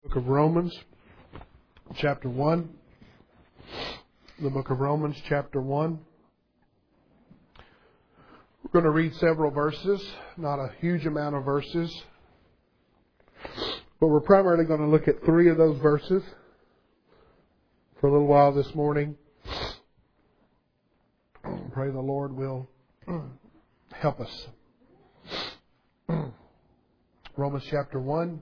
Book of Romans, chapter 1. The book of Romans, chapter 1. We're going to read several verses, not a huge amount of verses, but we're primarily going to look at 3 of those verses for a little while this morning. Pray the Lord will help us. Romans chapter 1.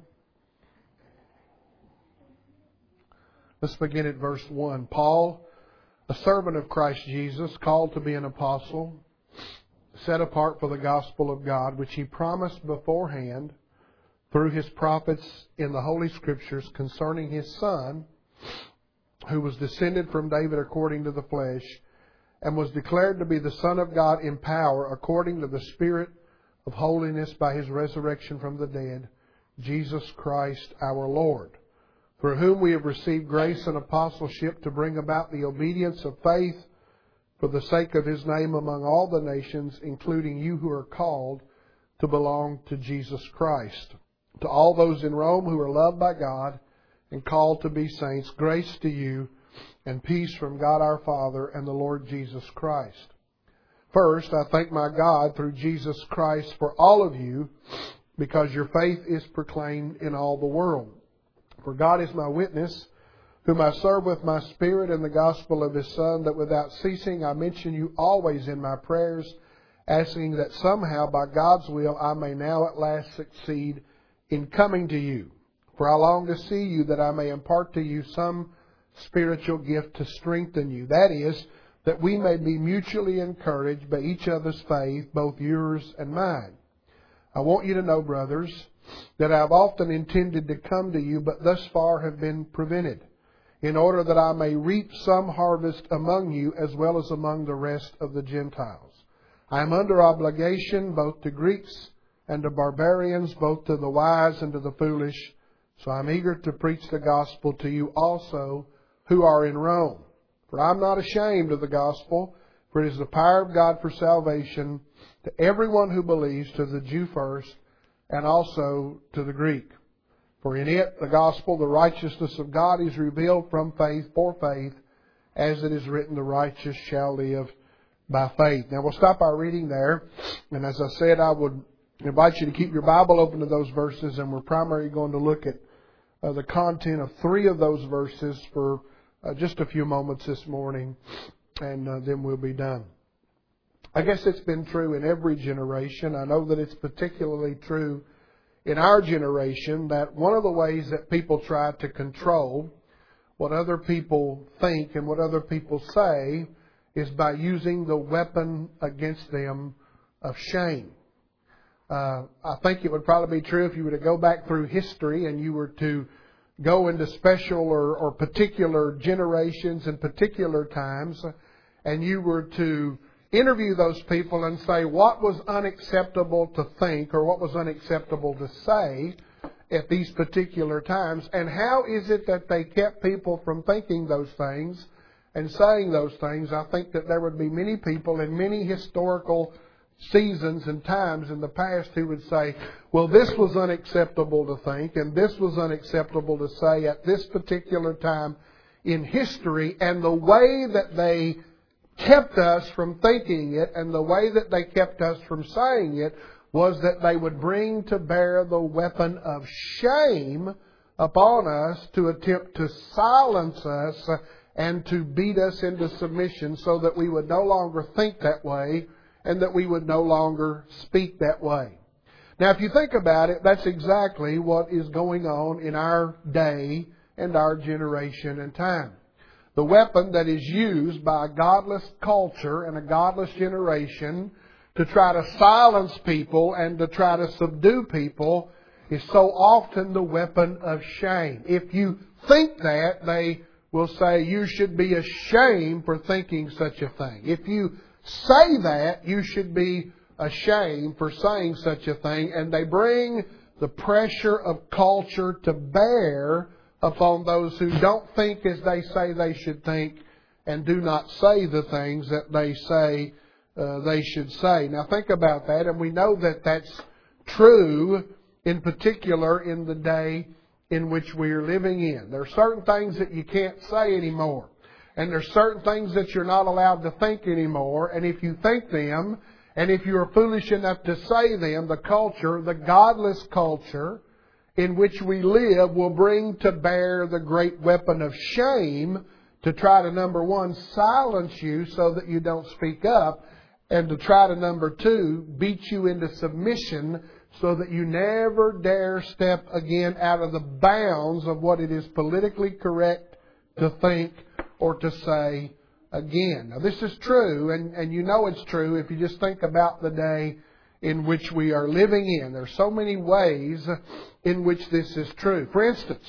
Let's begin at verse 1. Paul, a servant of Christ Jesus, called to be an apostle, set apart for the gospel of God, which he promised beforehand through his prophets in the Holy Scriptures concerning his Son, who was descended from David according to the flesh, and was declared to be the Son of God in power according to the Spirit of holiness by his resurrection from the dead, Jesus Christ our Lord, through whom we have received grace and apostleship to bring about the obedience of faith for the sake of his name among all the nations, including you who are called to belong to Jesus Christ. To all those in Rome who are loved by God and called to be saints, grace to you and peace from God our Father and the Lord Jesus Christ. First, I thank my God through Jesus Christ for all of you, because your faith is proclaimed in all the world. For God is my witness, whom I serve with my spirit in the gospel of his Son, that without ceasing I mention you always in my prayers, asking that somehow by God's will I may now at last succeed in coming to you. For I long to see you, that I may impart to you some spiritual gift to strengthen you. That is, that we may be mutually encouraged by each other's faith, both yours and mine. I want you to know, brothers, that I have often intended to come to you, but thus far have been prevented, in order that I may reap some harvest among you as well as among the rest of the Gentiles. I am under obligation both to Greeks and to barbarians, both to the wise and to the foolish. So I am eager to preach the gospel to you also who are in Rome. For I am not ashamed of the gospel, for it is the power of God for salvation to everyone who believes, to the Jew first, and also to the Greek. For in it, the gospel, the righteousness of God is revealed from faith for faith, as it is written, the righteous shall live by faith. Now we'll stop our reading there. And as I said, I would invite you to keep your Bible open to those verses, and we're primarily going to look at the content of 3 of those verses for just a few moments this morning, and then we'll be done. I guess it's been true in every generation. I know that it's particularly true in our generation, that one of the ways that people try to control what other people think and what other people say is by using the weapon against them of shame. I think it would probably be true if you were to go back through history and you were to go into special or particular generations and particular times, and you were to interview those people and say what was unacceptable to think or what was unacceptable to say at these particular times, and how is it that they kept people from thinking those things and saying those things. I think that there would be many people in many historical seasons and times in the past who would say, well, this was unacceptable to think and this was unacceptable to say at this particular time in history, and the way that they kept us from thinking it and the way that they kept us from saying it was that they would bring to bear the weapon of shame upon us to attempt to silence us and to beat us into submission, so that we would no longer think that way and that we would no longer speak that way. Now, if you think about it, that's exactly what is going on in our day and our generation and time. The weapon that is used by a godless culture and a godless generation to try to silence people and to try to subdue people is so often the weapon of shame. If you think that, they will say you should be ashamed for thinking such a thing. If you say that, you should be ashamed for saying such a thing. And they bring the pressure of culture to bear upon those who don't think as they say they should think and do not say the things that they say they should say. Now think about that, and we know that that's true in particular in the day in which we are living in. There are certain things that you can't say anymore. And there's certain things that you're not allowed to think anymore. And if you think them, and if you are foolish enough to say them, the culture, the godless culture in which we live will bring to bear the great weapon of shame to try to, number one, silence you so that you don't speak up, and to try to, number two, beat you into submission so that you never dare step again out of the bounds of what it is politically correct to think or to say again. Now, this is true, and you know it's true if you just think about the day in which we are living in. There are so many ways in which this is true. For instance,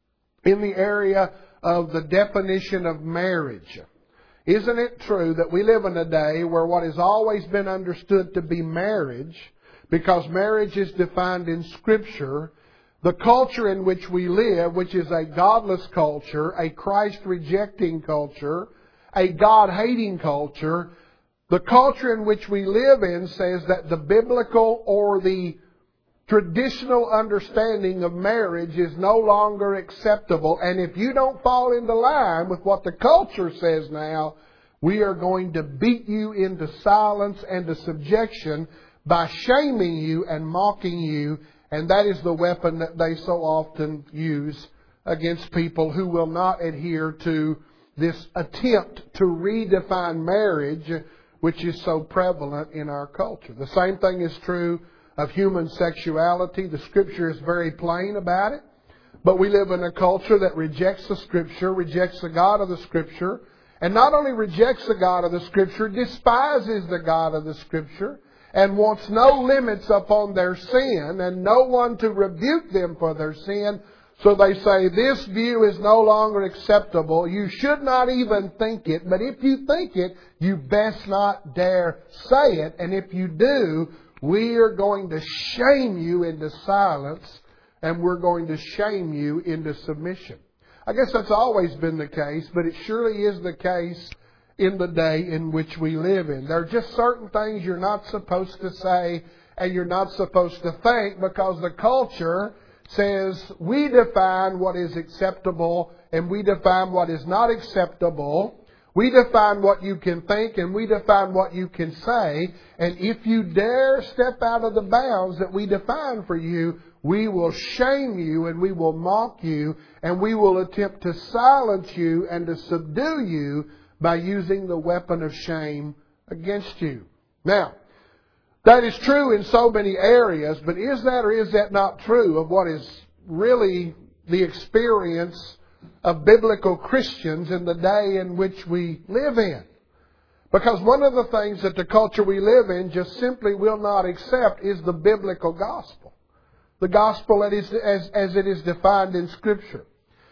in the area of the definition of marriage, isn't it true that we live in a day where what has always been understood to be marriage, because marriage is defined in Scripture, the culture in which we live, which is a godless culture, a Christ-rejecting culture, a God-hating culture, the culture in which we live in says that the biblical or the traditional understanding of marriage is no longer acceptable. And if you don't fall into line with what the culture says now, we are going to beat you into silence and to subjection by shaming you and mocking you. And that is the weapon that they so often use against people who will not adhere to this attempt to redefine marriage, which is so prevalent in our culture. The same thing is true of human sexuality. The Scripture is very plain about it. But we live in a culture that rejects the Scripture, rejects the God of the Scripture, and not only rejects the God of the Scripture, despises the God of the Scripture, and wants no limits upon their sin and no one to rebuke them for their sin. So they say, this view is no longer acceptable. You should not even think it. But if you think it, you best not dare say it. And if you do, we are going to shame you into silence, and we're going to shame you into submission. I guess that's always been the case, but it surely is the case in the day in which we live in. There are just certain things you're not supposed to say and you're not supposed to think, because the culture says we define what is acceptable and we define what is not acceptable. We define what you can think and we define what you can say. And if you dare step out of the bounds that we define for you, we will shame you and we will mock you and we will attempt to silence you and to subdue you by using the weapon of shame against you. Now, that is true in so many areas, but is that or is that not true of what is really the experience of biblical Christians in the day in which we live in? Because one of the things that the culture we live in just simply will not accept is the biblical gospel. The gospel that is, as it is defined in Scripture.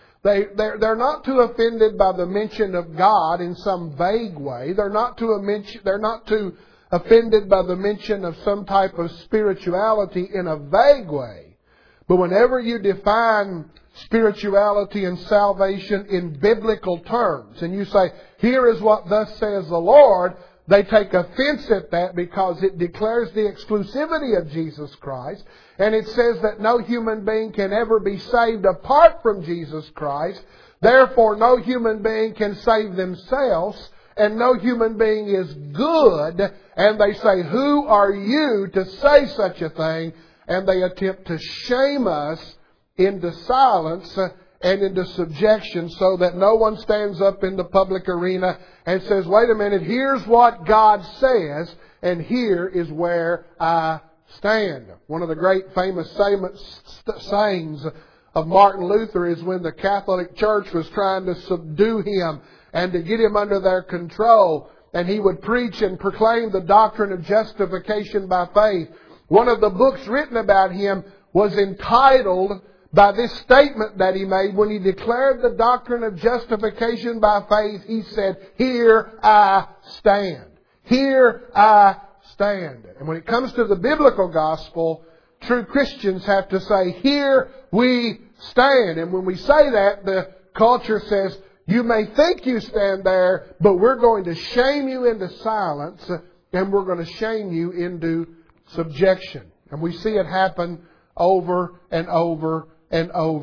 They're not too offended by the mention of God in some vague way. They're not too offended by the mention of some type of spirituality in a vague way. But whenever you define spirituality and salvation in biblical terms, and you say, here is what thus says the Lord, they take offense at that because it declares the exclusivity of Jesus Christ. And it says that no human being can ever be saved apart from Jesus Christ. Therefore, no human being can save themselves. And no human being is good. And they say, who are you to say such a thing? And they attempt to shame us into silence and into subjection so that no one stands up in the public arena and says, wait a minute, here's what God says, and here is where I stand. One of the great famous sayings of Martin Luther is when the Catholic Church was trying to subdue him and to get him under their control, and he would preach and proclaim the doctrine of justification by faith. One of the books written about him was entitled by this statement that he made when he declared the doctrine of justification by faith. He said, here I stand. Here I stand. And when it comes to the biblical gospel, true Christians have to say, here we stand. And when we say that, the culture says, you may think you stand there, but we're going to shame you into silence, and we're going to shame you into subjection. And we see it happen over and over and over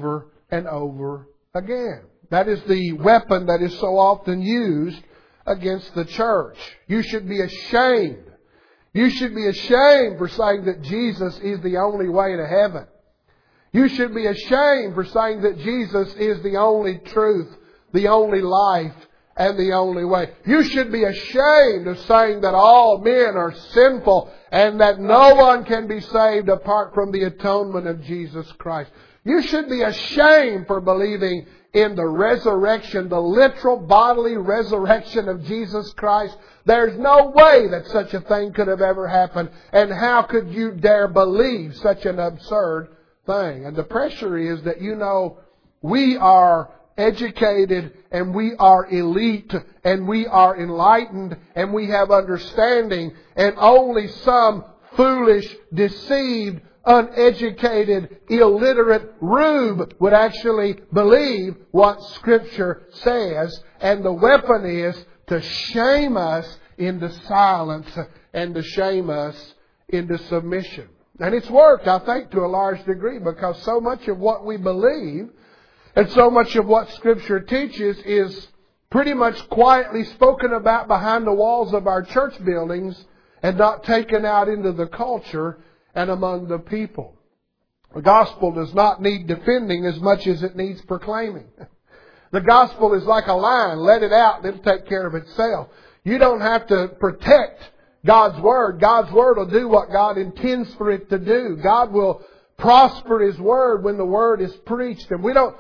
and over again. That is the weapon that is so often used against the church. You should be ashamed. You should be ashamed for saying that Jesus is the only way to heaven. You should be ashamed for saying that Jesus is the only truth, the only life, and the only way. You should be ashamed of saying that all men are sinful and that no one can be saved apart from the atonement of Jesus Christ. You should be ashamed for believing in the resurrection, the literal bodily resurrection of Jesus Christ. There's no way that such a thing could have ever happened. And how could you dare believe such an absurd thing? And the pressure is that we are educated and we are elite and we are enlightened and we have understanding, and only some foolish, deceived, uneducated, illiterate rube would actually believe what Scripture says. And the weapon is to shame us into silence and to shame us into submission. And it's worked, I think, to a large degree, because so much of what we believe and so much of what Scripture teaches is pretty much quietly spoken about behind the walls of our church buildings and not taken out into the culture and among the people. The gospel does not need defending as much as it needs proclaiming. The gospel is like a lion. Let it out and it'll take care of itself. You don't have to protect God's Word. God's Word will do what God intends for it to do. God will prosper His Word when the Word is preached. And we don't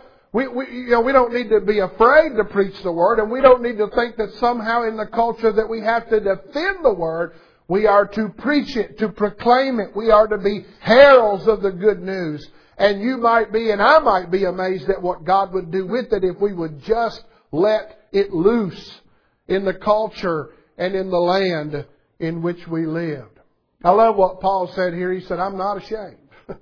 need to be afraid to preach the Word, and we don't need to think that somehow in the culture that we have to defend the Word. We are to preach it, to proclaim it. We are to be heralds of the good news. And you might be, and I might be, amazed at what God would do with it if we would just let it loose in the culture and in the land in which we lived. I love what Paul said here. He said, I'm not ashamed.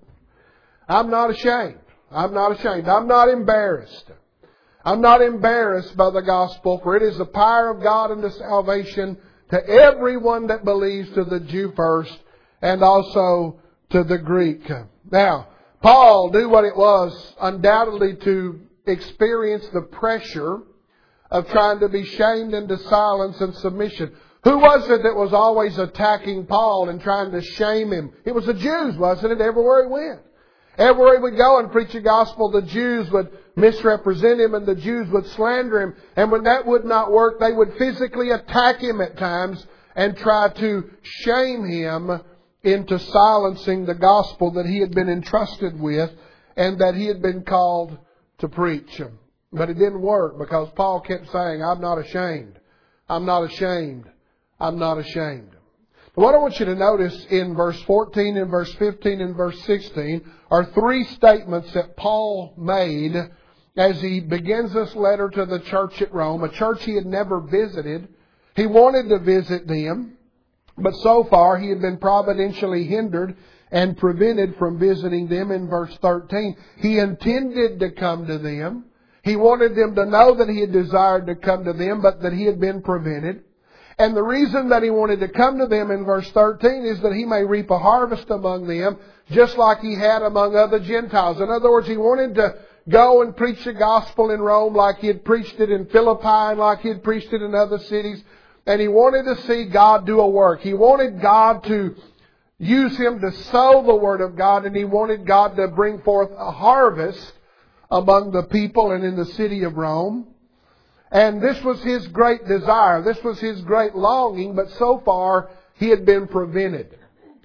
I'm not ashamed. I'm not ashamed. I'm not embarrassed. I'm not embarrassed by the gospel, for it is the power of God unto salvation to everyone that believes, to the Jew first, and also to the Greek. Now, Paul knew what it was, undoubtedly, to experience the pressure of trying to be shamed into silence and submission. Who was it that was always attacking Paul and trying to shame him? It was the Jews, wasn't it? Everywhere he went. Everywhere he would go and preach the gospel, the Jews would misrepresent him and the Jews would slander him. And when that would not work, they would physically attack him at times and try to shame him into silencing the gospel that he had been entrusted with and that he had been called to preach. But it didn't work, because Paul kept saying, I'm not ashamed. I'm not ashamed. I'm not ashamed. What I want you to notice in verse 14 and verse 15 and verse 16 are three statements that Paul made as he begins this letter to the church at Rome, a church he had never visited. He wanted to visit them, but so far he had been providentially hindered and prevented from visiting them. In verse 13, he intended to come to them. He wanted them to know that he had desired to come to them, but that he had been prevented. And the reason that he wanted to come to them in verse 13 is that he may reap a harvest among them, just like he had among other Gentiles. In other words, he wanted to go and preach the gospel in Rome like he had preached it in Philippi and like he had preached it in other cities. And he wanted to see God do a work. He wanted God to use him to sow the Word of God, and he wanted God to bring forth a harvest among the people and in the city of Rome. And this was his great desire. This was his great longing, but so far he had been prevented.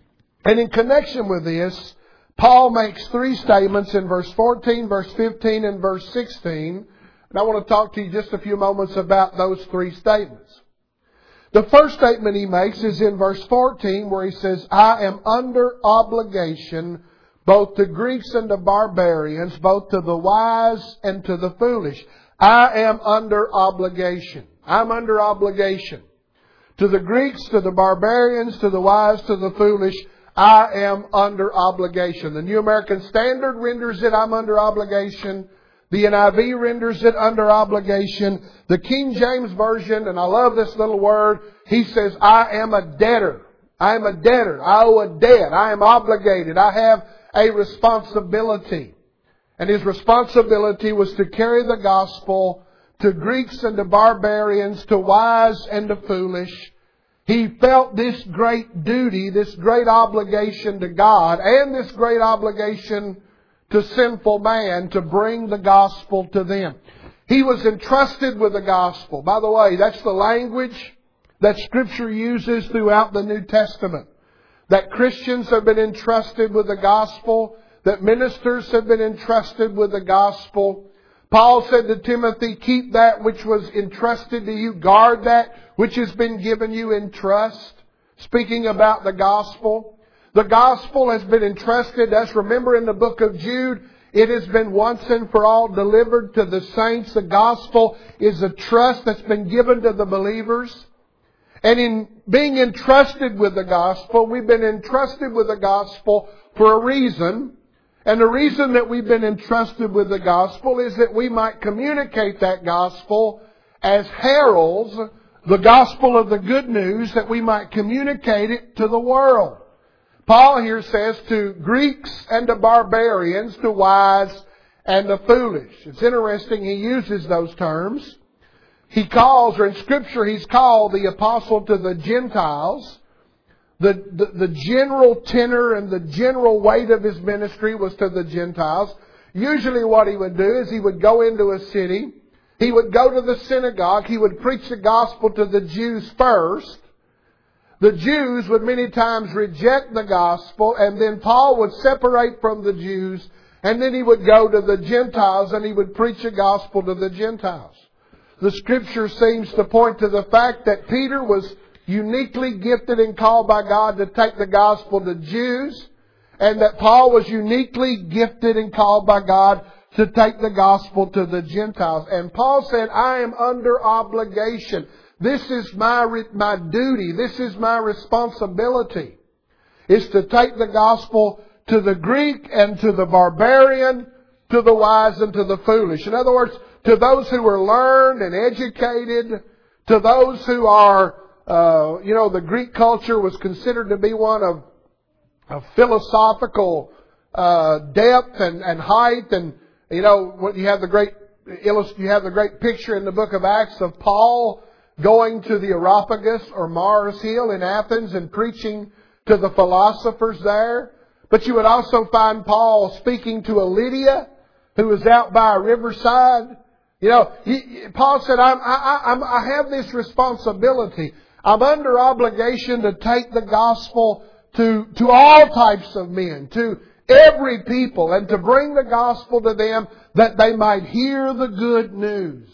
And in connection with this, Paul makes three statements in verse 14, verse 15, and verse 16. And I want to talk to you just a few moments about those three statements. The first statement he makes is in verse 14, where he says, I am under obligation both to Greeks and to barbarians, both to the wise and to the foolish. I am under obligation. I'm under obligation. To the Greeks, to the barbarians, to the wise, to the foolish, I am under obligation. The New American Standard renders it, I'm under obligation. The NIV renders it, under obligation. The King James Version, and I love this little word, he says, I am a debtor. I am a debtor. I owe a debt. I am obligated. I have a responsibility. And his responsibility was to carry the gospel to Greeks and to barbarians, to wise and to foolish. He felt this great duty, this great obligation to God, and this great obligation to sinful man to bring the gospel to them. He was entrusted with the gospel. By the way, that's the language that Scripture uses throughout the New Testament. That Christians have been entrusted with the gospel, that ministers have been entrusted with the gospel. Paul said to Timothy, keep that which was entrusted to you, guard that which has been given you in trust. Speaking about the gospel. The gospel has been entrusted to us. Remember in the book of Jude, it has been once and for all delivered to the saints. The gospel is a trust that's been given to the believers. And in being entrusted with the gospel, we've been entrusted with the gospel for a reason. And the reason that we've been entrusted with the gospel is that we might communicate that gospel as heralds, the gospel of the good news, that we might communicate it to the world. Paul here says to Greeks and to barbarians, to wise and to foolish. It's interesting, he uses those terms. He calls, or in Scripture he's called the apostle to the Gentiles. The general tenor and the general weight of his ministry was to the Gentiles. Usually what he would do is he would go into a city. He would go to the synagogue. He would preach the gospel to the Jews first. The Jews would many times reject the gospel, and then Paul would separate from the Jews, and then he would go to the Gentiles and he would preach the gospel to the Gentiles. The Scripture seems to point to the fact that Peter was uniquely gifted and called by God to take the gospel to Jews, and that Paul was uniquely gifted and called by God to take the gospel to the Gentiles. And Paul said, I am under obligation. This is my duty. This is my responsibility. Is to take the gospel to the Greek and to the barbarian, to the wise and to the foolish. In other words, to those who are learned and educated, to those who are the Greek culture was considered to be one of philosophical depth and height, and when you have the great picture in the book of Acts of Paul going to the Areopagus or Mars Hill in Athens and preaching to the philosophers there. But you would also find Paul speaking to a Lydia who was out by a riverside. Paul said, I have this responsibility. I'm under obligation to take the gospel to all types of men, to every people, and to bring the gospel to them that they might hear the good news.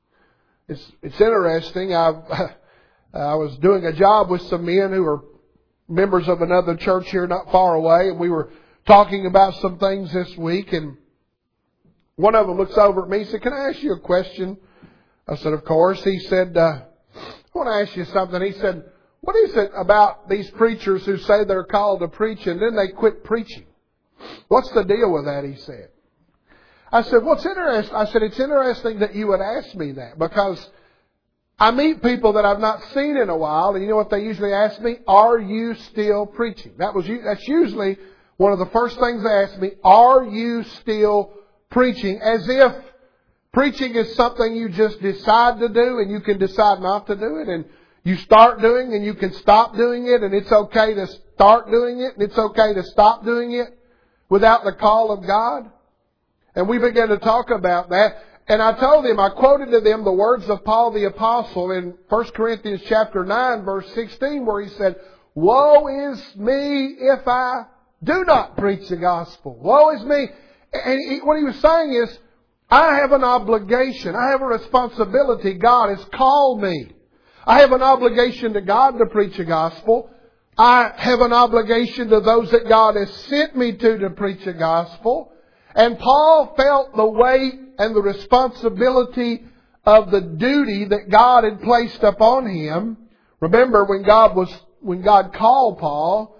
It's interesting. I was doing a job with some men who are members of another church here not far away, and we were talking about some things this week, and one of them looks over at me and said, can I ask you a question? I said, of course. He said, I want to ask you something. He said, what is it about these preachers who say they're called to preach and then they quit preaching? What's the deal with that? He said. I said, what's interesting? I said, it's interesting that you would ask me that, because I meet people that I've not seen in a while, and you know what they usually ask me? Are you still preaching? That's usually one of the first things they ask me. Are you still preaching? As if preaching is something you just decide to do and you can decide not to do it, and you start doing and you can stop doing it, and it's okay to start doing it and it's okay to stop doing it without the call of God. And we began to talk about that. And I told them, I quoted to them the words of Paul the Apostle in 1 Corinthians chapter 9 verse 16, where he said, woe is me if I do not preach the gospel. Woe is me. And what he was saying is, I have an obligation. I have a responsibility. God has called me. I have an obligation to God to preach the gospel. I have an obligation to those that God has sent me to preach the gospel. And Paul felt the weight and the responsibility of the duty that God had placed upon him. Remember when God called Paul,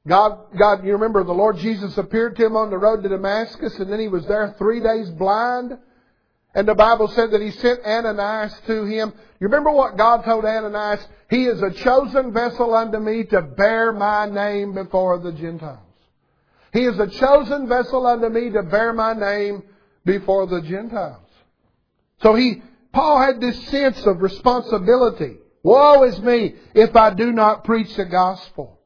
you remember the Lord Jesus appeared to him on the road to Damascus, and then he was there 3 days blind. And the Bible said that he sent Ananias to him. You remember what God told Ananias? He is a chosen vessel unto me to bear my name before the Gentiles. He is a chosen vessel unto me to bear my name before the Gentiles. So Paul had this sense of responsibility. Woe is me if I do not preach the gospel.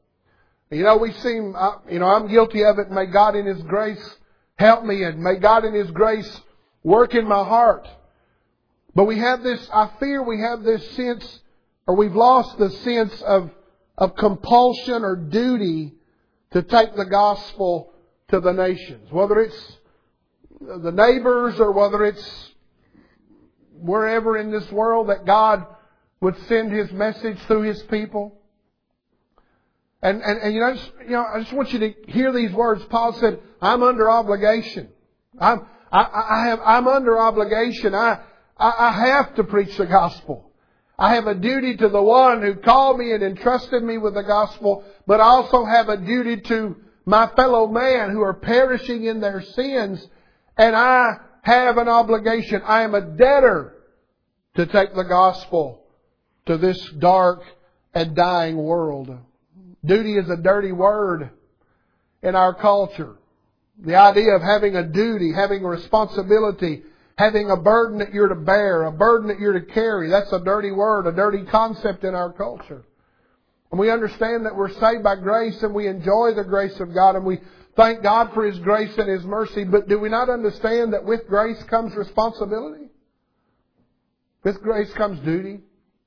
I'm guilty of it. May God in His grace help me, and may God in His grace work in my heart. But I fear we have this sense, or we've lost the sense of compulsion or duty to take the gospel to the nations. Whether it's the neighbors or whether it's wherever in this world that God would send His message through His people. And I just want you to hear these words. Paul said, I'm under obligation. I'm under obligation. I have to preach the gospel. I have a duty to the one who called me and entrusted me with the gospel, but I also have a duty to my fellow man who are perishing in their sins, and I have an obligation. I am a debtor to take the gospel to this dark and dying world. Duty is a dirty word in our culture. The idea of having a duty, having a responsibility, having a burden that you're to bear, a burden that you're to carry, that's a dirty word, a dirty concept in our culture. And we understand that we're saved by grace and we enjoy the grace of God and we thank God for His grace and His mercy. But do we not understand that with grace comes responsibility? With grace comes duty.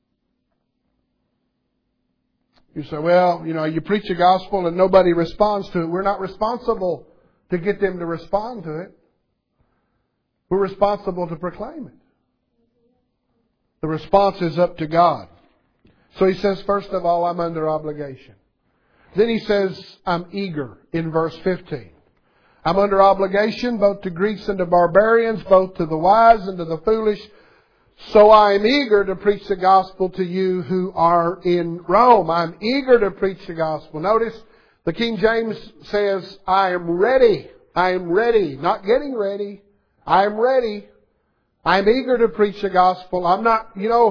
You say, well, you preach the gospel and nobody responds to it. We're not responsible to get them to respond to it. We're responsible to proclaim it. The response is up to God. So he says, first of all, I'm under obligation. Then he says, I'm eager in verse 15. I'm under obligation both to Greeks and to barbarians, both to the wise and to the foolish. So I am eager to preach the gospel to you who are in Rome. I'm eager to preach the gospel. Notice the King James says, I am ready. I am ready. Not getting ready. I am ready. I am eager to preach the gospel. I'm not,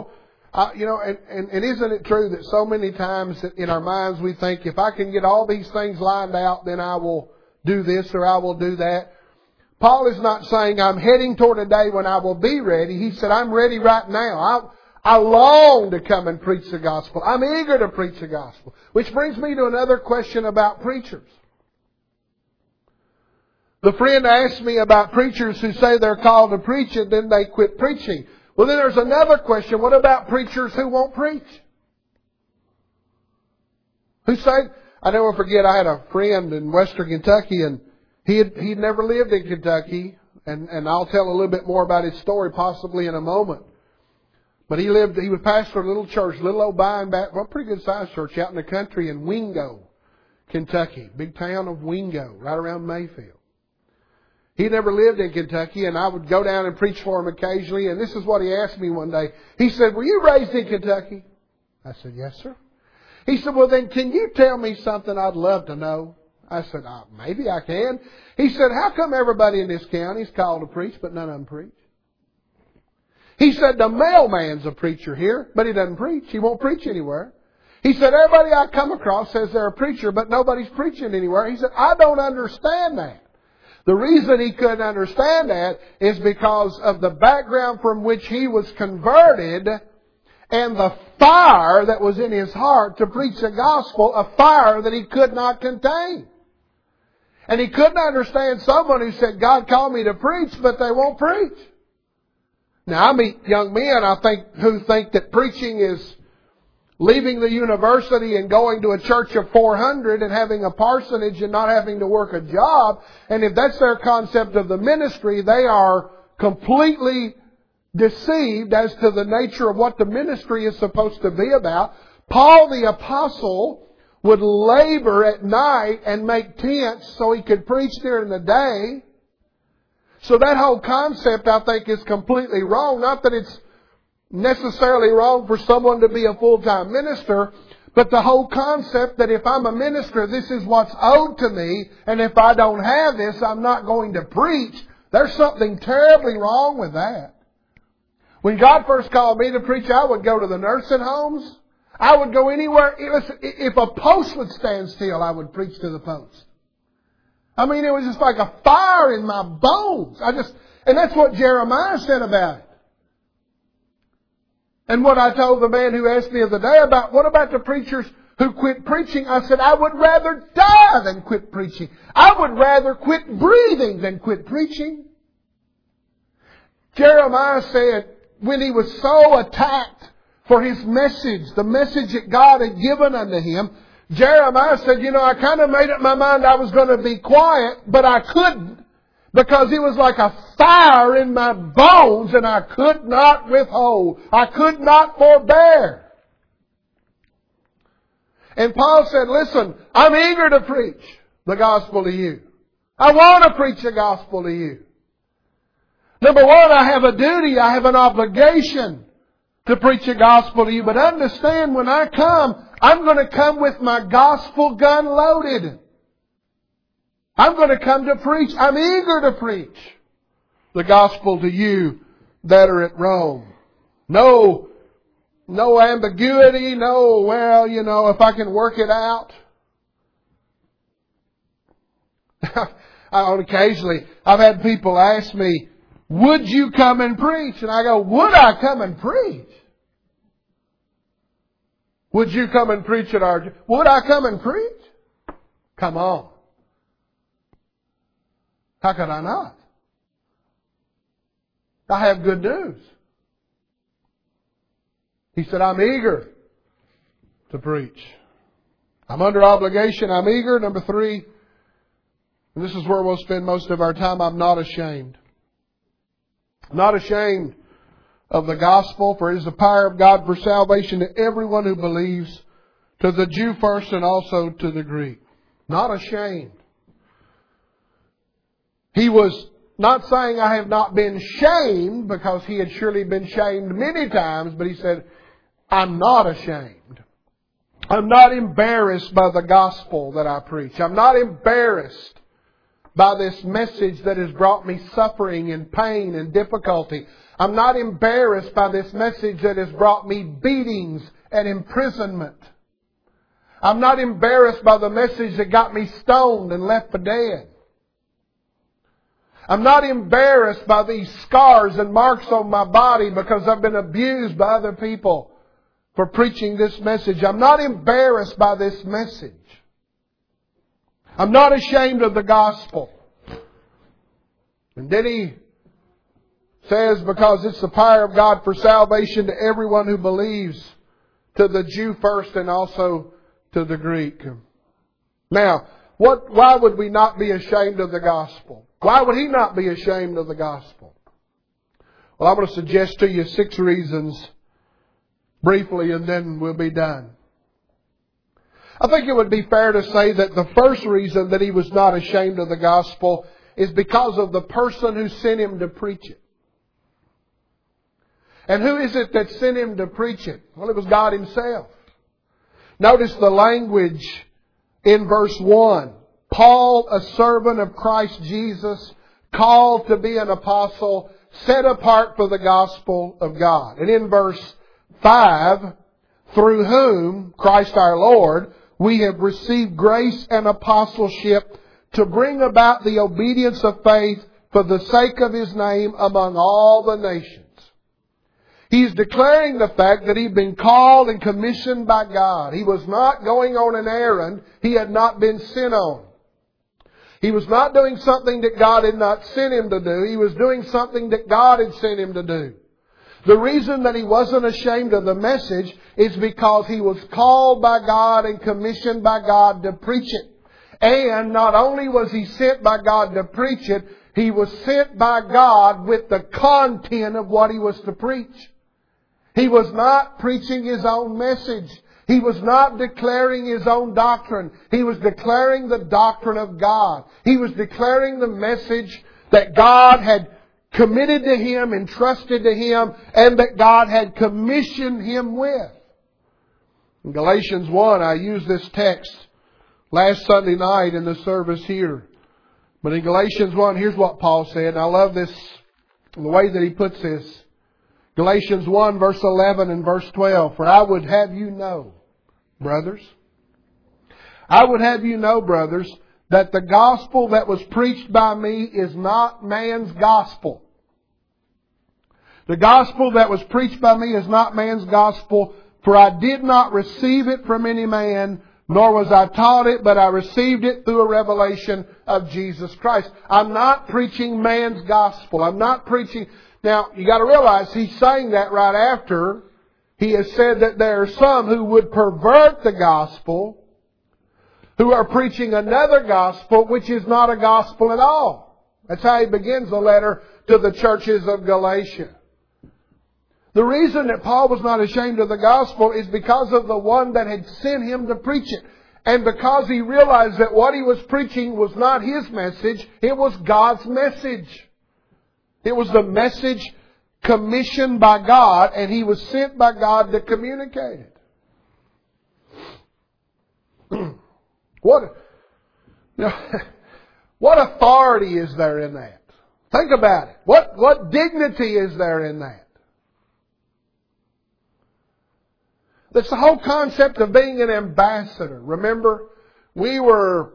and isn't it true that so many times in our minds we think, if I can get all these things lined out, then I will do this or I will do that. Paul is not saying I'm heading toward a day when I will be ready. He said, I'm ready right now. I long to come and preach the gospel. I'm eager to preach the gospel. Which brings me to another question about preachers. The friend asked me about preachers who say they're called to preach and then they quit preaching. Well, then there's another question. What about preachers who won't preach? Who say, I never forget, I had a friend in Western Kentucky and he'd never lived in Kentucky. And I'll tell a little bit more about his story possibly in a moment. But he was pastor of a little church, little old by and back, well, pretty good sized church out in the country in Wingo, Kentucky. Big town of Wingo, right around Mayfield. He never lived in Kentucky, and I would go down and preach for him occasionally. And this is what he asked me one day. He said, were you raised in Kentucky? I said, yes, sir. He said, well, then can you tell me something I'd love to know? I said, maybe I can. He said, how come everybody in this county is called to preach, but none of them preach? He said, the mailman's a preacher here, but he doesn't preach. He won't preach anywhere. He said, everybody I come across says they're a preacher, but nobody's preaching anywhere. He said, I don't understand that. The reason he couldn't understand that is because of the background from which he was converted and the fire that was in his heart to preach the gospel, a fire that he could not contain. And he couldn't understand someone who said, God called me to preach, but they won't preach. Now, I meet young men, who think that preaching is leaving the university and going to a church of 400 and having a parsonage and not having to work a job. And if that's their concept of the ministry, they are completely deceived as to the nature of what the ministry is supposed to be about. Paul the Apostle would labor at night and make tents so he could preach during the day. So that whole concept, I think, is completely wrong. Not that it's necessarily wrong for someone to be a full-time minister, but the whole concept that if I'm a minister, this is what's owed to me, and if I don't have this, I'm not going to preach. There's something terribly wrong with that. When God first called me to preach, I would go to the nursing homes. I would go anywhere. If a post would stand still, I would preach to the post. I mean, it was just like a fire in my bones. And that's what Jeremiah said about it. And what I told the man who asked me the other day about, what about the preachers who quit preaching? I said, I would rather die than quit preaching. I would rather quit breathing than quit preaching. Jeremiah said, when he was so attacked for his message, the message that God had given unto him, Jeremiah said, I kind of made up my mind I was going to be quiet, but I couldn't, because it was like a fire in my bones and I could not withhold. I could not forbear. And Paul said, listen, I'm eager to preach the gospel to you. I want to preach the gospel to you. Number one, I have a duty, I have an obligation to preach the gospel to you. But understand, when I come, I'm going to come with my gospel gun loaded. I'm going to come to preach. I'm eager to preach the gospel to you that are at Rome. No ambiguity, if I can work it out. Occasionally, I've had people ask me, would you come and preach? And I go, would I come and preach? Would you come and preach at our church? Would I come and preach? Come on. How could I not? I have good news. He said, I'm eager to preach. I'm under obligation. I'm eager. Number 3, and this is where we'll spend most of our time, I'm not ashamed. I'm not ashamed of the gospel, for it is the power of God for salvation to everyone who believes, to the Jew first and also to the Greek. Not ashamed. He was not saying I have not been shamed, because he had surely been shamed many times, but he said, I'm not ashamed. I'm not embarrassed by the gospel that I preach. I'm not embarrassed by this message that has brought me suffering and pain and difficulty. I'm not embarrassed by this message that has brought me beatings and imprisonment. I'm not embarrassed by the message that got me stoned and left for dead. I'm not embarrassed by these scars and marks on my body because I've been abused by other people for preaching this message. I'm not embarrassed by this message. I'm not ashamed of the gospel. And then he says, because it's the power of God for salvation to everyone who believes, to the Jew first and also to the Greek. Now, why would we not be ashamed of the gospel? Why would he not be ashamed of the gospel? Well, I'm going to suggest to you 6 reasons briefly, and then we'll be done. I think it would be fair to say that the first reason that he was not ashamed of the gospel is because of the person who sent him to preach it. And who is it that sent him to preach it? Well, it was God Himself. Notice the language in verse 1. Paul, a servant of Christ Jesus, called to be an apostle, set apart for the gospel of God. And in verse 5, through whom, Christ our Lord, we have received grace and apostleship to bring about the obedience of faith for the sake of His name among all the nations. He's declaring the fact that he'd been called and commissioned by God. He was not going on an errand he had not been sent on. He was not doing something that God had not sent him to do. He was doing something that God had sent him to do. The reason that he wasn't ashamed of the message is because he was called by God and commissioned by God to preach it. And not only was he sent by God to preach it, he was sent by God with the content of what he was to preach. He was not preaching his own message. He was not declaring his own doctrine. He was declaring the doctrine of God. He was declaring the message that God had committed to him, entrusted to him, and that God had commissioned him with. In Galatians 1, I used this text last Sunday night in the service here. But in Galatians 1, here's what Paul said. And I love this, the way that he puts this. Galatians 1, verse 11 and verse 12. For I would have you know, brothers, I would have you know, brothers, that the gospel that was preached by me is not man's gospel. The gospel that was preached by me is not man's gospel, for I did not receive it from any man, nor was I taught it, but I received it through a revelation of Jesus Christ. I'm not preaching man's gospel. I'm not preaching... Now, you got to realize he's saying that right after he has said that there are some who would pervert the gospel, who are preaching another gospel which is not a gospel at all. That's how he begins the letter to the churches of Galatia. The reason that Paul was not ashamed of the gospel is because of the one that had sent him to preach it. And because he realized that what he was preaching was not his message, it was God's message. It was the message commissioned by God, and he was sent by God to communicate it. What authority is there in that? Think about it. What dignity is there in that? That's the whole concept of being an ambassador. Remember, we were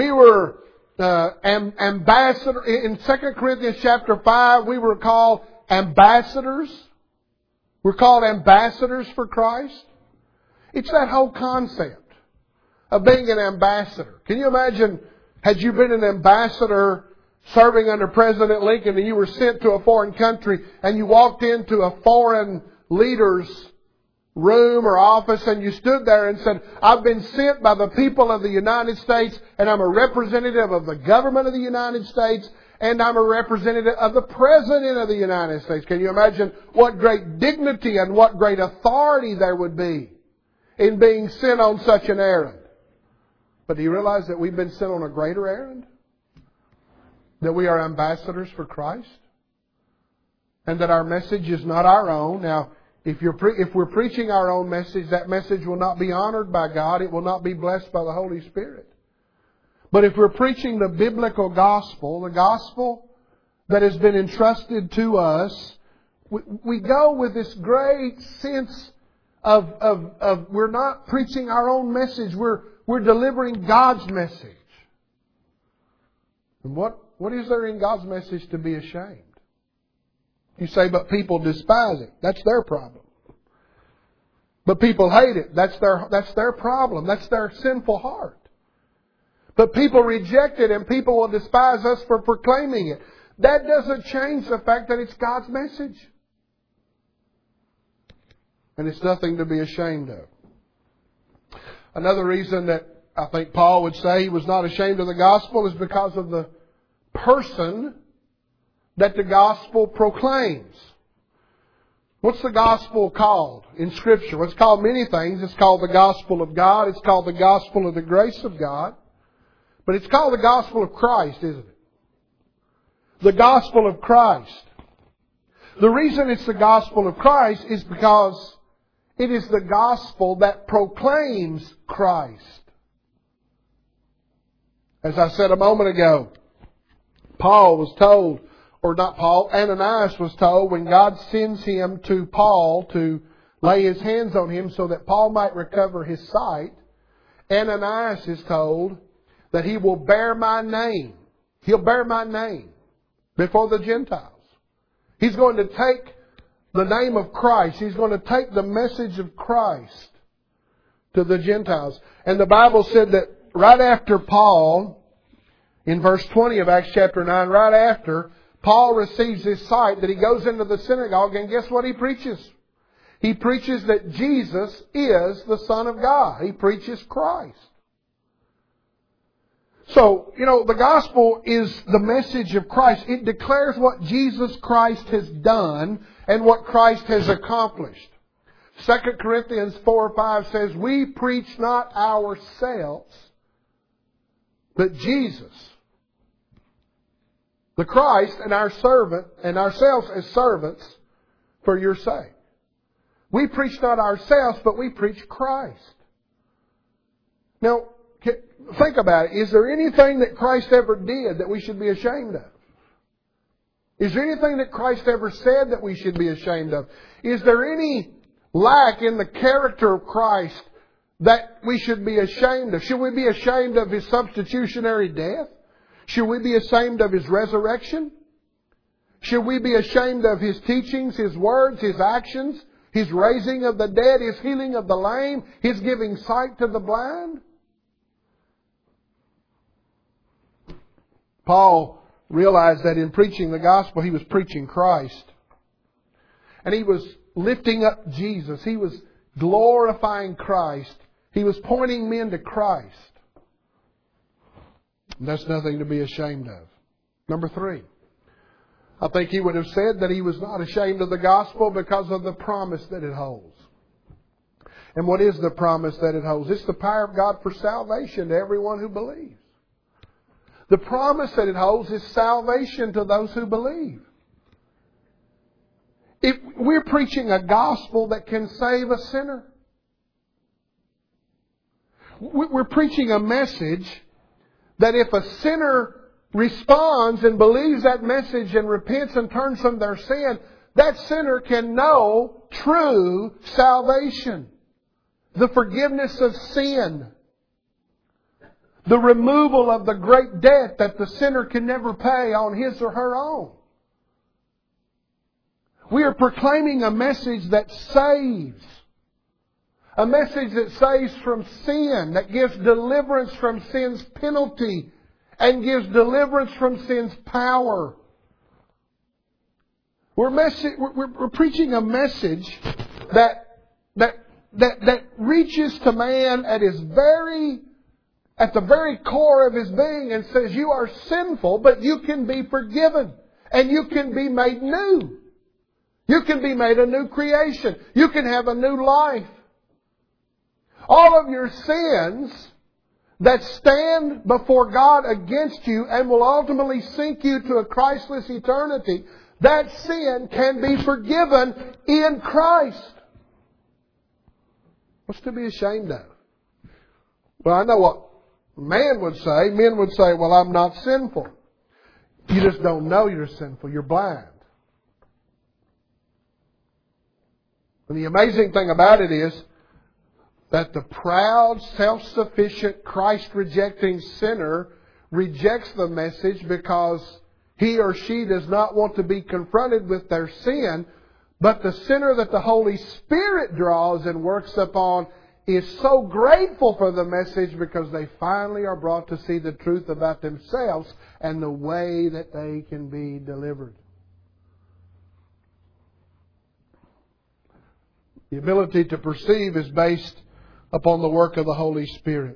ambassador in 2 Corinthians chapter 5. We were called ambassadors. We're called ambassadors for Christ. It's that whole concept of being an ambassador. Can you imagine, had you been an ambassador serving under President Lincoln and you were sent to a foreign country and you walked into a foreign leader's room or office and you stood there and said, I've been sent by the people of the United States and I'm a representative of the government of the United States and I'm a representative of the President of the United States. Can you imagine what great dignity and what great authority there would be in being sent on such an errand? But do you realize that we've been sent on a greater errand? That we are ambassadors for Christ? And that our message is not our own. Now, if we're preaching our own message, that message will not be honored by God. It will not be blessed by the Holy Spirit. But if we're preaching the biblical gospel, the gospel that has been entrusted to us, we go with this great sense of we're not preaching our own message. We're delivering God's message. And what is there in God's message to be ashamed? You say, but people despise it. That's their problem. But people hate it. That's their problem. That's their sinful heart. But people reject it and people will despise us for proclaiming it. That doesn't change the fact that it's God's message. And it's nothing to be ashamed of. Another reason that I think Paul would say he was not ashamed of the gospel is because of the person that the gospel proclaims. What's the gospel called in Scripture? Well, it's called many things. It's called the gospel of God. It's called the gospel of the grace of God. But it's called the gospel of Christ, isn't it? The gospel of Christ. The reason it's the gospel of Christ is because it is the gospel that proclaims Christ. As I said a moment ago, Paul was told, or not Paul, Ananias was told when God sends him to Paul to lay his hands on him so that Paul might recover his sight, Ananias is told that he will bear my name. He'll bear my name before the Gentiles. He's going to take the name of Christ. He's going to take the message of Christ to the Gentiles. And the Bible said that right after Paul, in verse 20 of Acts chapter 9, right after Paul receives his sight, that he goes into the synagogue and guess what he preaches? He preaches that Jesus is the Son of God. He preaches Christ. So, the gospel is the message of Christ. It declares what Jesus Christ has done and what Christ has accomplished. 2 Corinthians 4:5 says, we preach not ourselves, but Jesus, the Christ, and our servant, and ourselves as servants for your sake. We preach not ourselves, but we preach Christ. Now, think about it. Is there anything that Christ ever did that we should be ashamed of? Is there anything that Christ ever said that we should be ashamed of? Is there any lack in the character of Christ that we should be ashamed of? Should we be ashamed of His substitutionary death? Should we be ashamed of His resurrection? Should we be ashamed of His teachings, His words, His actions, His raising of the dead, His healing of the lame, His giving sight to the blind? Paul realized that in preaching the gospel, he was preaching Christ. And he was lifting up Jesus. He was glorifying Christ. He was pointing men to Christ. And that's nothing to be ashamed of. Number 3. I think he would have said that he was not ashamed of the gospel because of the promise that it holds. And what is the promise that it holds? It's the power of God for salvation to everyone who believes. The promise that it holds is salvation to those who believe. If we're preaching a gospel that can save a sinner. We're preaching a message that if a sinner responds and believes that message and repents and turns from their sin, that sinner can know true salvation. The forgiveness of sin. The removal of the great debt that the sinner can never pay on his or her own. We are proclaiming a message that saves. A message that saves from sin, that gives deliverance from sin's penalty and gives deliverance from sin's power. We're preaching a message that reaches to man at the very core of his being and says, you are sinful, but you can be forgiven and you can be made new. You can be made a new creation. You can have a new life. All of your sins that stand before God against you and will ultimately sink you to a Christless eternity, that sin can be forgiven in Christ. What's to be ashamed of? Well, I know what man would say. Men would say, well, I'm not sinful. You just don't know you're sinful. You're blind. And the amazing thing about it is that the proud, self-sufficient, Christ-rejecting sinner rejects the message because he or she does not want to be confronted with their sin. But the sinner that the Holy Spirit draws and works upon is so grateful for the message because they finally are brought to see the truth about themselves and the way that they can be delivered. The ability to perceive is based upon the work of the Holy Spirit.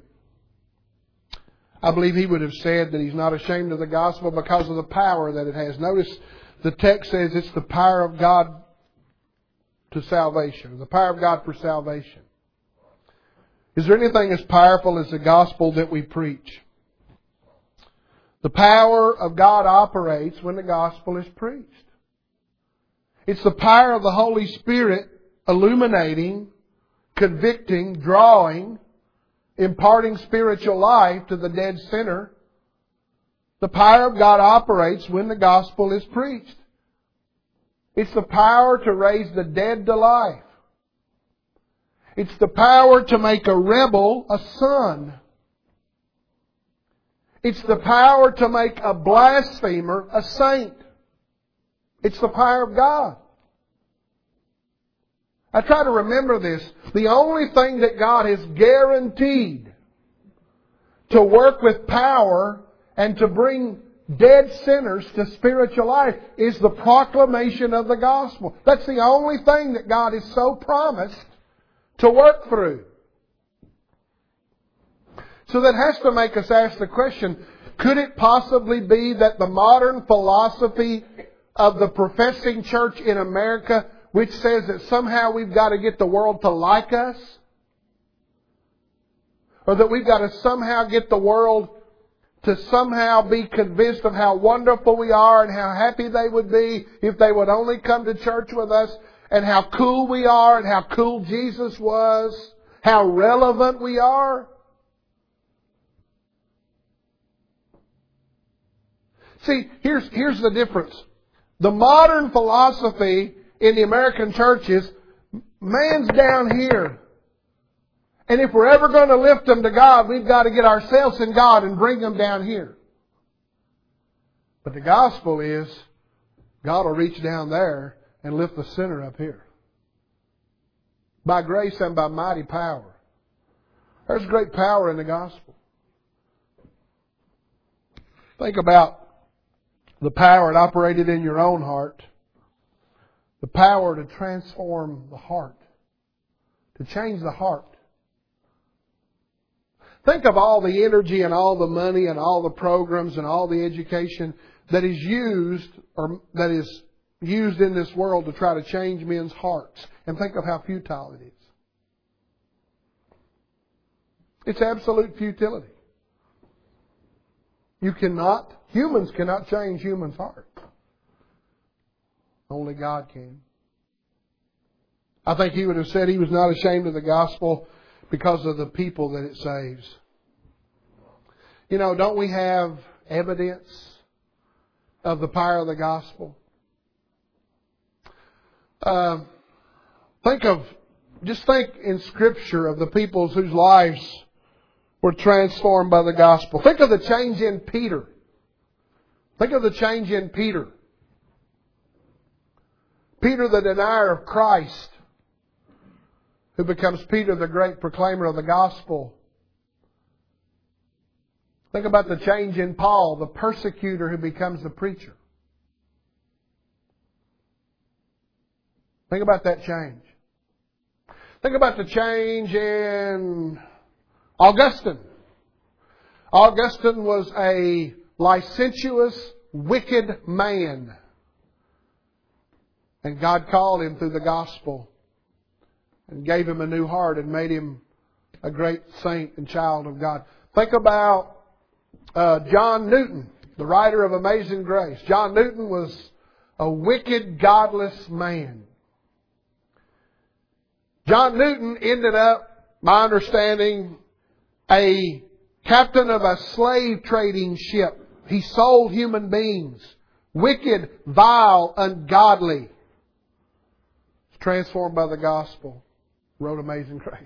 I believe he would have said that he's not ashamed of the gospel because of the power that it has. Notice the text says it's the power of God to salvation. The power of God for salvation. Is there anything as powerful as the gospel that we preach? The power of God operates when the gospel is preached. It's the power of the Holy Spirit illuminating, convicting, drawing, imparting spiritual life to the dead sinner. The power of God operates when the gospel is preached. It's the power to raise the dead to life. It's the power to make a rebel a son. It's the power to make a blasphemer a saint. It's the power of God. I try to remember this. The only thing that God has guaranteed to work with power and to bring dead sinners to spiritual life is the proclamation of the gospel. That's the only thing that God has so promised to work through. So that has to make us ask the question, could it possibly be that the modern philosophy of the professing church in America, which says that somehow we've got to get the world to like us, or that we've got to somehow get the world to somehow be convinced of how wonderful we are and how happy they would be if they would only come to church with us, and how cool we are and how cool Jesus was, how relevant we are? See, here's the difference. The modern philosophy in the American church is, man's down here. And if we're ever going to lift them to God, we've got to get ourselves in God and bring them down here. But the gospel is, God will reach down there and lift the sinner up here. By grace and by mighty power. There's great power in the gospel. Think about the power it operated in your own heart. The power to transform the heart. To change the heart. Think of all the energy and all the money and all the programs and all the education that is used in this world to try to change men's hearts. And think of how futile it is. It's absolute futility. Humans cannot change humans' hearts. Only God can. I think He would have said He was not ashamed of the gospel because of the people that it saves. You know, don't we have evidence of the power of the gospel? Just think in Scripture of the peoples whose lives were transformed by the gospel. Think of the change in Peter. Think of the change in Peter. Peter, the denier of Christ, who becomes Peter, the great proclaimer of the gospel. Think about the change in Paul, the persecutor who becomes the preacher. Think about that change. Think about the change in Augustine. Augustine was a licentious, wicked man. And God called him through the gospel and gave him a new heart and made him a great saint and child of God. Think about John Newton, the writer of Amazing Grace. John Newton was a wicked, godless man. John Newton ended up, my understanding, a captain of a slave trading ship. He sold human beings. Wicked, vile, ungodly. Transformed by the gospel. Wrote Amazing Grace.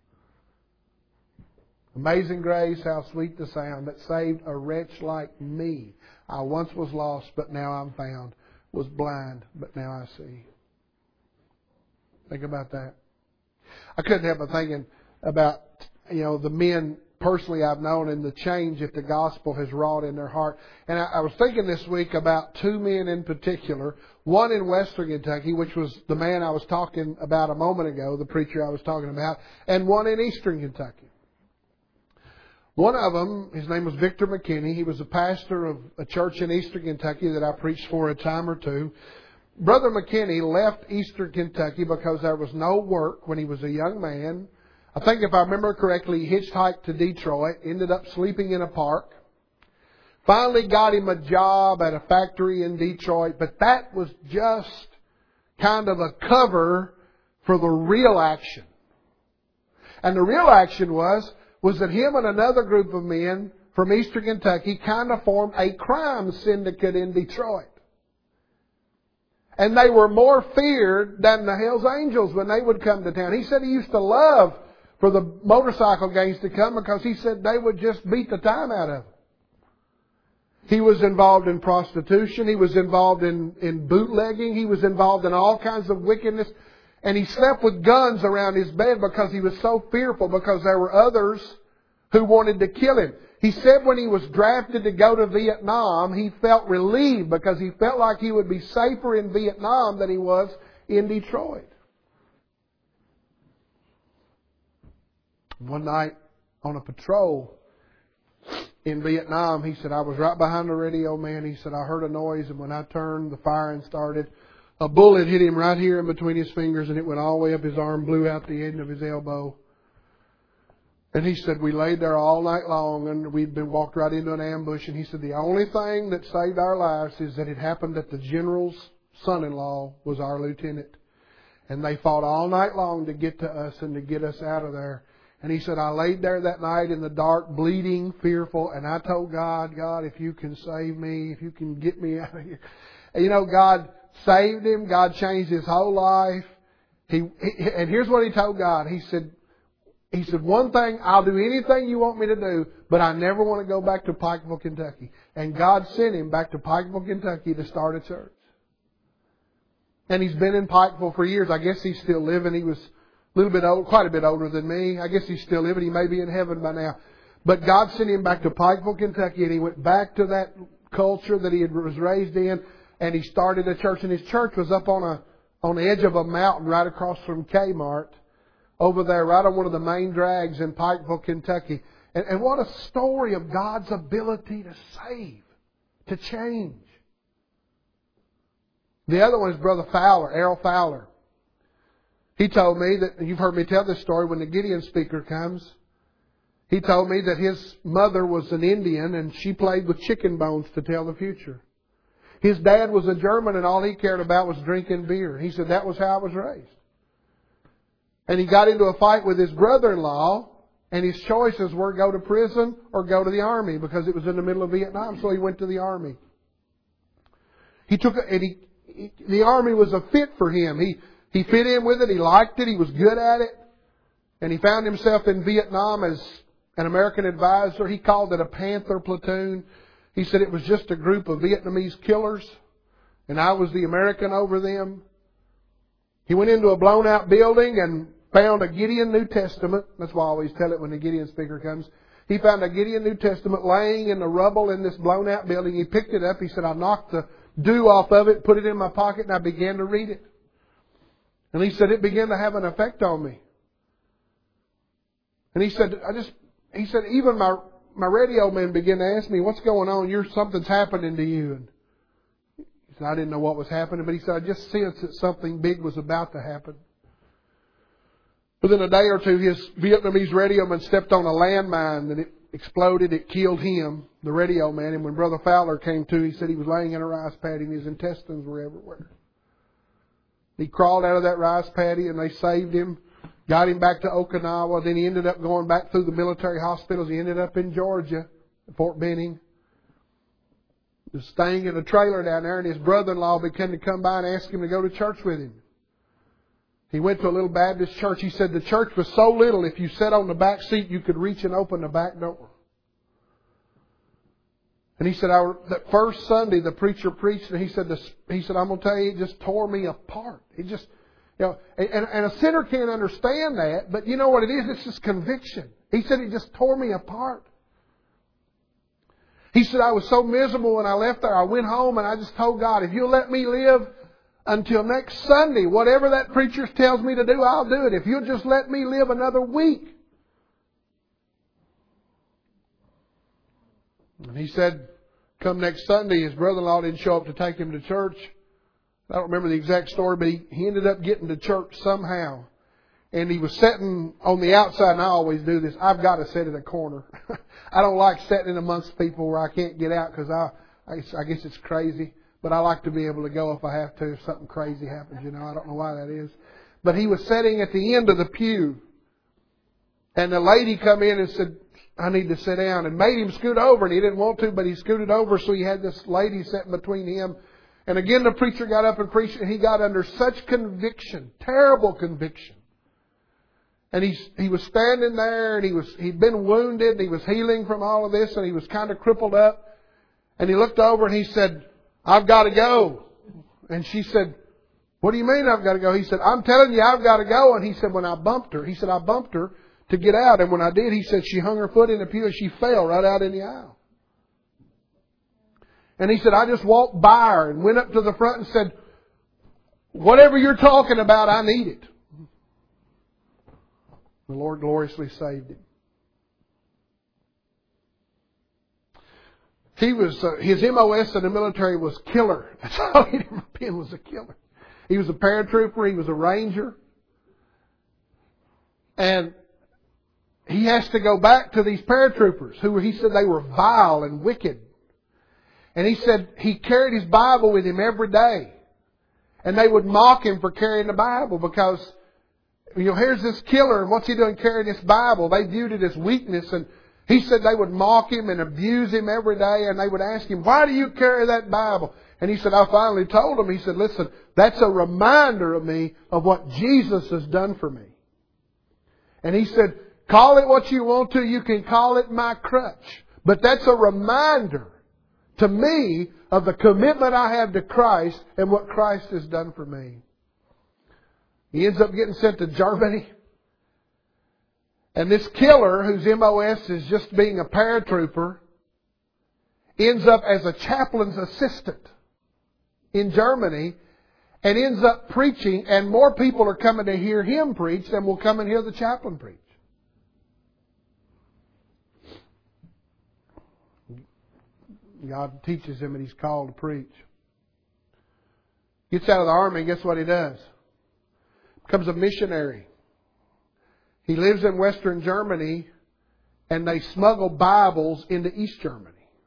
Amazing grace, how sweet the sound that saved a wretch like me. I once was lost, but now I'm found. Was blind, but now I see. Think about that. I couldn't help but thinking about, the men personally I've known and the change that the gospel has wrought in their heart. And I was thinking this week about two men in particular. One in Western Kentucky, which was the man I was talking about a moment ago, the preacher I was talking about, and one in Eastern Kentucky. One of them, his name was Victor McKinney. He was a pastor of a church in Eastern Kentucky that I preached for a time or two. Brother McKinney left Eastern Kentucky because there was no work when he was a young man. I think if I remember correctly, he hitchhiked to Detroit, ended up sleeping in a park. Finally got him a job at a factory in Detroit, but that was just kind of a cover for the real action. And the real action was that him and another group of men from Eastern Kentucky kind of formed a crime syndicate in Detroit. And they were more feared than the Hells Angels when they would come to town. He said he used to love for the motorcycle gangs to come because he said they would just beat the time out of him. He was involved in prostitution. He was involved in bootlegging. He was involved in all kinds of wickedness. And he slept with guns around his bed because he was so fearful because there were others who wanted to kill him. He said when he was drafted to go to Vietnam, he felt relieved because he felt like he would be safer in Vietnam than he was in Detroit. One night on a patrol in Vietnam, he said, I was right behind the radio man. He said, I heard a noise, and when I turned, the firing started. A bullet hit him right here in between his fingers, and it went all the way up his arm, blew out the end of his elbow. And he said, we laid there all night long, and we'd been walked right into an ambush. And he said, the only thing that saved our lives is that it happened that the general's son-in-law was our lieutenant. And they fought all night long to get to us and to get us out of there. And he said, I laid there that night in the dark, bleeding, fearful, and I told God, God, if you can save me, if you can get me out of here. And God saved him. God changed his whole life. And here's what he told God. He said, one thing, I'll do anything you want me to do, but I never want to go back to Pikeville, Kentucky. And God sent him back to Pikeville, Kentucky to start a church. And he's been in Pikeville for years. I guess he's still living. He was a little bit old, quite a bit older than me. I guess he's still living. He may be in heaven by now. But God sent him back to Pikeville, Kentucky, and he went back to that culture that he was raised in, and he started a church. And his church was up on the edge of a mountain right across from Kmart, over there, right on one of the main drags in Pikeville, Kentucky. And what a story of God's ability to save, to change. The other one is Brother Fowler, Errol Fowler. He told me that, and you've heard me tell this story when the Gideon speaker comes. He told me that his mother was an Indian and she played with chicken bones to tell the future. His dad was a German and all he cared about was drinking beer. He said, that was how I was raised. And he got into a fight with his brother-in-law, and his choices were go to prison or go to the army because it was in the middle of Vietnam, so he went to the army. The army was a fit for him. He fit in with it. He liked it. He was good at it. And he found himself in Vietnam as an American advisor. He called it a Panther platoon. He said it was just a group of Vietnamese killers, and I was the American over them. He went into a blown out building and found a Gideon New Testament. That's why I always tell it when the Gideon speaker comes. He found a Gideon New Testament laying in the rubble in this blown out building. He picked it up. He said, I knocked the dew off of it, put it in my pocket, and I began to read it. And he said, it began to have an effect on me. And he said, even my radio man began to ask me, what's going on? Something's happening to you. And he said, I didn't know what was happening, but he said, I just sensed that something big was about to happen. Within a day or two, his Vietnamese radio man stepped on a landmine and it exploded. It killed him, the radio man. And when Brother Fowler came to, he said he was laying in a rice paddy and his intestines were everywhere. He crawled out of that rice paddy and they saved him, got him back to Okinawa. Then he ended up going back through the military hospitals. He ended up in Georgia, Fort Benning. He was staying in a trailer down there, and his brother-in-law began to come by and ask him to go to church with him. He went to a little Baptist church. He said the church was so little, if you sat on the back seat, you could reach and open the back door. And he said, that first Sunday, the preacher preached, and he said, I'm going to tell you, it just tore me apart. It just, and a sinner can't understand that, but you know what it is? It's just conviction. He said, it just tore me apart. He said, I was so miserable when I left there. I went home and I just told God, if you'll let me live until next Sunday, whatever that preacher tells me to do, I'll do it. If you'll just let me live another week. And he said, come next Sunday, his brother-in-law didn't show up to take him to church. I don't remember the exact story, but he ended up getting to church somehow. And he was sitting on the outside, and I always do this. I've got to sit in a corner. I don't like sitting amongst people where I can't get out because I guess it's crazy. But I like to be able to go if I have to, if something crazy happens, I don't know why that is. But he was sitting at the end of the pew. And the lady come in and said, I need to sit down. And made him scoot over. And he didn't want to, but he scooted over. So he had this lady sitting between him. And again, the preacher got up and preached. And he got under such conviction, terrible conviction. And he was standing there and he'd been wounded. And he was healing from all of this. And he was kind of crippled up. And he looked over and he said, I've got to go. And she said, what do you mean I've got to go? He said, I'm telling you I've got to go. And he said, when I bumped her, I bumped her to get out. And when I did, he said, she hung her foot in the pew and she fell right out in the aisle. And he said, I just walked by her and went up to the front and said, whatever you're talking about, I need it. The Lord gloriously saved him. His MOS in the military was killer. That's all he'd ever been, was a killer. He was a paratrooper. He was a ranger. And he has to go back to these paratroopers who he said they were vile and wicked. And he said he carried his Bible with him every day. And they would mock him for carrying the Bible because, here's this killer and what's he doing carrying this Bible? They viewed it as weakness, and he said they would mock him and abuse him every day, and they would ask him, why do you carry that Bible? And he said, I finally told him, he said, listen, that's a reminder of me of what Jesus has done for me. And he said, call it what you want to. You can call it my crutch. But that's a reminder to me of the commitment I have to Christ and what Christ has done for me. He ends up getting sent to Germany. And this killer, whose MOS is just being a paratrooper, ends up as a chaplain's assistant in Germany and ends up preaching, and more people are coming to hear him preach than will come and hear the chaplain preach. God teaches him and he's called to preach. Gets out of the army and guess what he does? Becomes a missionary. He lives in Western Germany and they smuggle Bibles into East Germany.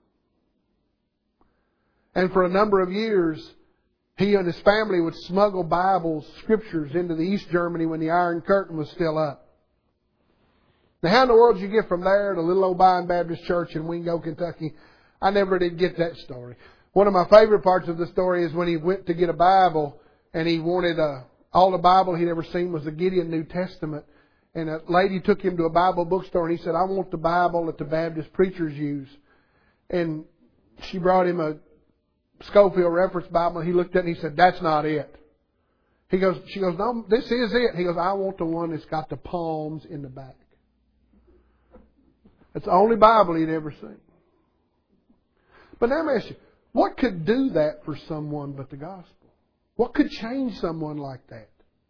And for a number of years, he and his family would smuggle Bibles, Scriptures into the East Germany when the Iron Curtain was still up. Now, how in the world did you get from there to Little Obion Baptist Church in Wingo, Kentucky? I never did get that story. One of my favorite parts of the story is when he went to get a Bible and he wanted all the Bible he'd ever seen was the Gideon New Testament. And a lady took him to a Bible bookstore and he said, I want the Bible that the Baptist preachers use. And she brought him a Scofield Reference Bible and he looked at it and he said, that's not it. She goes, no, this is it. He goes, I want the one that's got the palms in the back. It's the only Bible he'd ever seen. But now let me ask you, what could do that for someone but the gospel? What could change someone like that?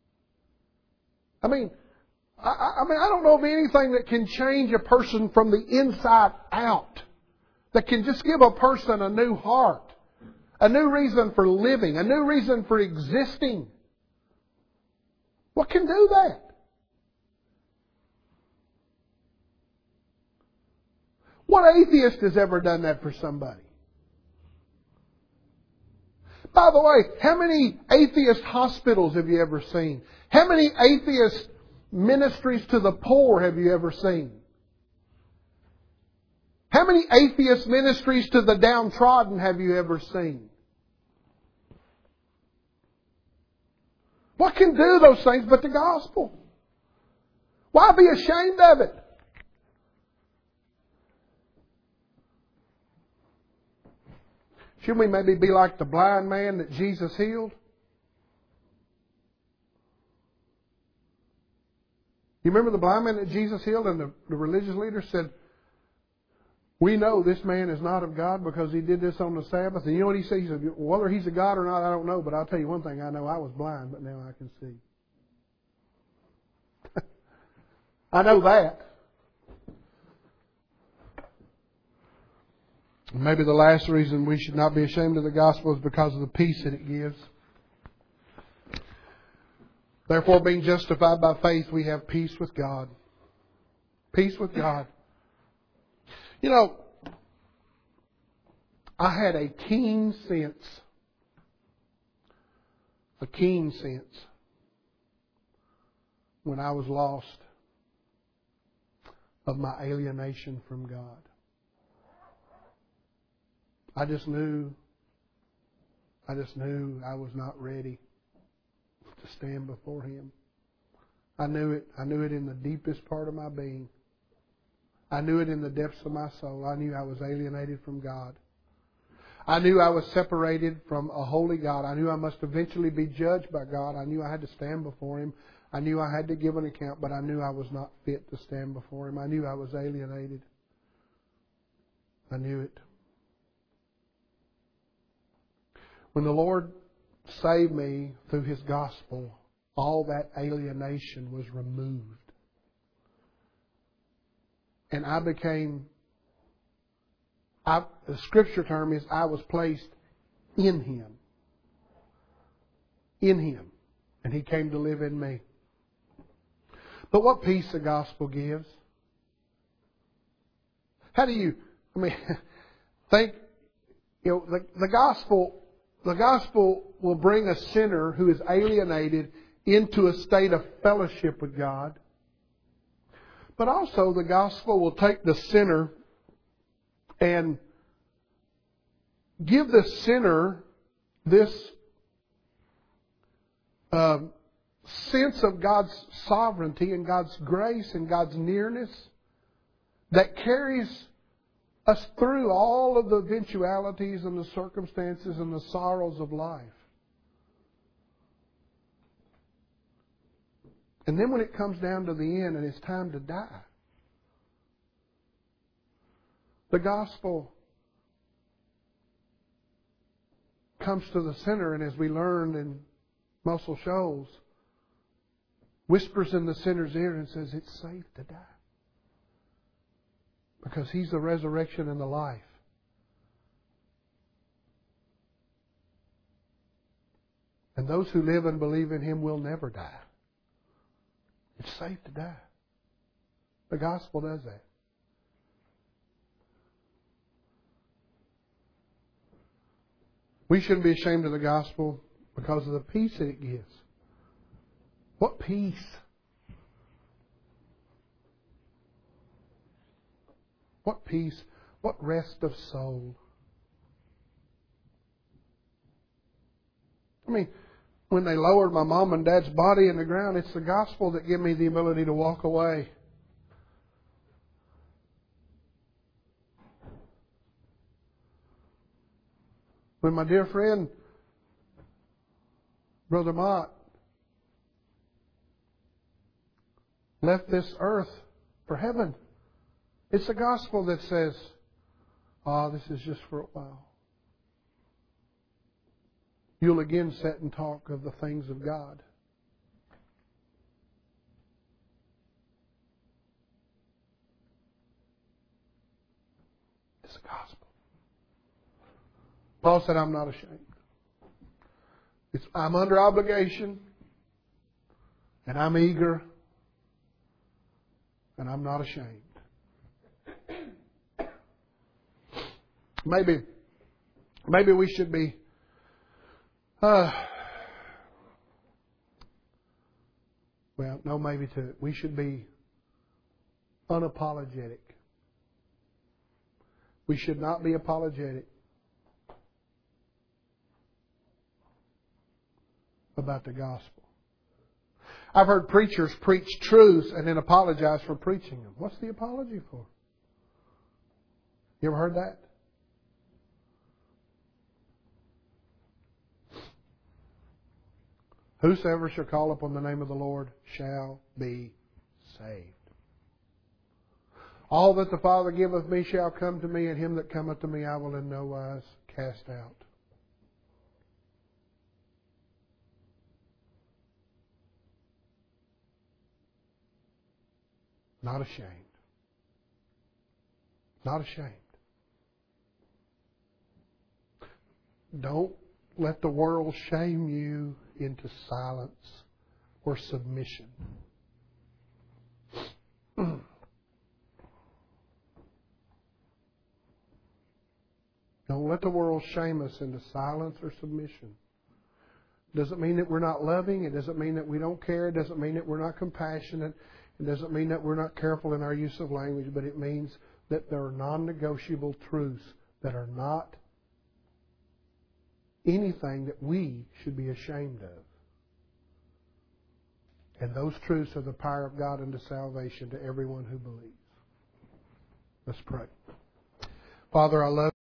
I mean, I don't know of anything that can change a person from the inside out. That can just give a person a new heart, a new reason for living, a new reason for existing. What can do that? What atheist has ever done that for somebody? By the way, how many atheist hospitals have you ever seen? How many atheist ministries to the poor have you ever seen? How many atheist ministries to the downtrodden have you ever seen? What can do those things but the gospel? Why be ashamed of it? Shouldn't we maybe be like the blind man that Jesus healed? You remember the blind man that Jesus healed and the religious leader said, we know this man is not of God because he did this on the Sabbath. And you know what he said? He said, whether he's a God or not, I don't know. But I'll tell you one thing. I know I was blind, but now I can see. I know that. Maybe the last reason we should not be ashamed of the gospel is because of the peace that it gives. Therefore, being justified by faith, we have peace with God. Peace with God. You know, I had a keen sense when I was lost of my alienation from God. I just knew I was not ready to stand before Him. I knew it. I knew it in the deepest part of my being. I knew it in the depths of my soul. I knew I was alienated from God. I knew I was separated from a holy God. I knew I must eventually be judged by God. I knew I had to stand before Him. I knew I had to give an account, but I knew I was not fit to stand before Him. I knew I was alienated. I knew it. When the Lord saved me through His gospel, all that alienation was removed. And I became, the scripture term is, I was placed in Him. In Him. And He came to live in me. But what peace the gospel gives? How do you, think, the gospel will bring a sinner who is alienated into a state of fellowship with God. But also the gospel will take the sinner and give the sinner this sense of God's sovereignty and God's grace and God's nearness that carries us through all of the eventualities and the circumstances and the sorrows of life. And then when it comes down to the end and it's time to die, the gospel comes to the center, and as we learned in Muscle Shoals, whispers in the sinner's ear and says, it's safe to die. Because He's the resurrection and the life. And those who live and believe in Him will never die. It's safe to die. The gospel does that. We shouldn't be ashamed of the gospel because of the peace that it gives. What peace? What peace? What rest of soul? I mean, when they lowered my mom and dad's body in the ground, it's the gospel that gave me the ability to walk away. When my dear friend, Brother Mott, left this earth for heaven, it's the gospel that says, this is just for a while. You'll again sit and talk of the things of God. It's the gospel. Paul said, I'm not ashamed. I'm under obligation, and I'm eager, and I'm not ashamed. Maybe we should be we should be unapologetic. We should not be apologetic about the gospel. I've heard preachers preach truths and then apologize for preaching them. What's the apology for? You ever heard that? Whosoever shall call upon the name of the Lord shall be saved. All that the Father giveth me shall come to me, and him that cometh to me I will in no wise cast out. Not ashamed. Not ashamed. Don't let the world shame you into silence or submission. Don't let the world shame us into silence or submission. It doesn't mean that we're not loving. It doesn't mean that we don't care. It doesn't mean that we're not compassionate. It doesn't mean that we're not careful in our use of language. But it means that there are non-negotiable truths that are not anything that we should be ashamed of. And those truths are the power of God unto salvation to everyone who believes. Let's pray. Father, I love